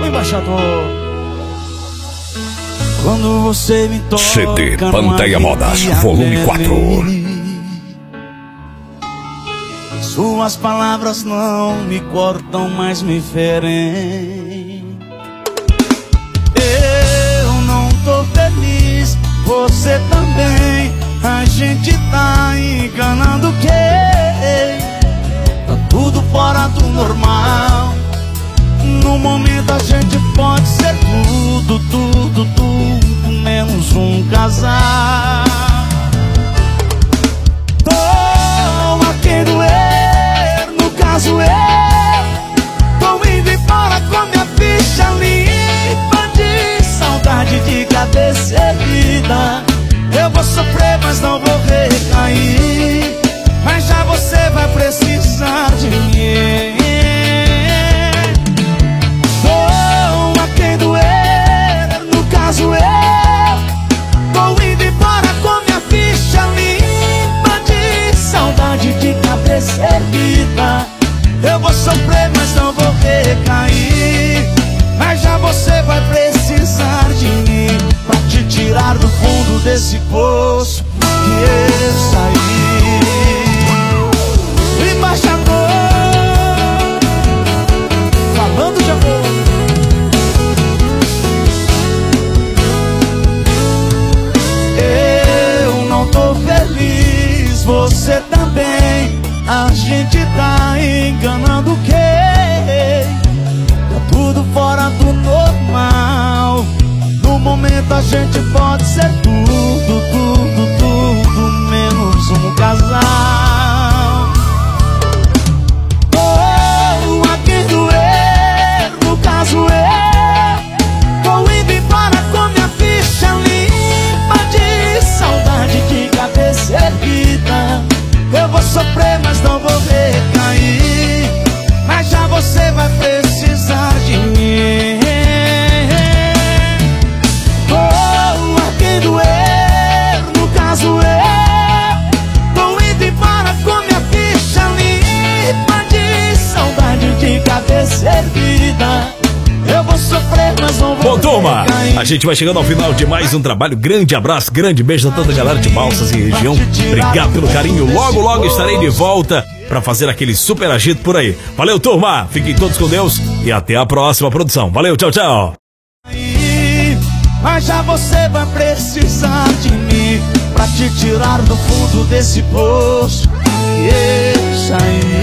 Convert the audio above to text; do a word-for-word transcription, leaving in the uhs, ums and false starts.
o embaixador. Quando você me toca C D Panteia Modas, volume quatro. Suas palavras não me cortam, mas me ferem. Eu não tô feliz, você também. A gente tá enganando quem? Tá tudo fora do normal. No momento a gente pode ser tudo, tudo, tudo, menos um casal. Tô a quem doer, no caso eu tô indo embora com minha ficha limpa de saudade de cabeça erguida. Eu vou sofrer, mas não vou recair. Mas já você vai precisar de mim. Tô a quem doer, no caso eu tô indo embora com minha ficha limpa de saudade de cabeça erguida. Eu vou sofrer, mas não vou recair. Mas já você vai precisar de mim pra te tirar do fundo desse poço que eu saí. O embaixador falando de amor. Eu não tô feliz, você também. A gente tá enganando quem? Tá tudo fora do normal. No momento a gente pode ser tudo, tudo, tudo, menos um casal. Oh, a quem doer, no caso eu tô indo embora com minha ficha limpa de saudade de cabeça erguida. Eu vou sofrer, mas não vou recair. Mas já você vai precisar de mim. Oh, a quem doer, no caso eu tô indo embora com minha ficha limpa de saudade de cabeça erguida. Eu vou sofrer, mas não vou. Bom, turma, a gente vai chegando ao final de mais um trabalho. Grande abraço, grande beijo a toda a galera de Balsas e região. Obrigado pelo carinho. Logo, logo estarei de volta pra fazer aquele super agito por aí. Valeu, turma. Fiquem todos com Deus e até a próxima produção. Valeu, tchau, tchau. Mas já você vai precisar de mim pra te tirar do fundo desse poço que eu saí.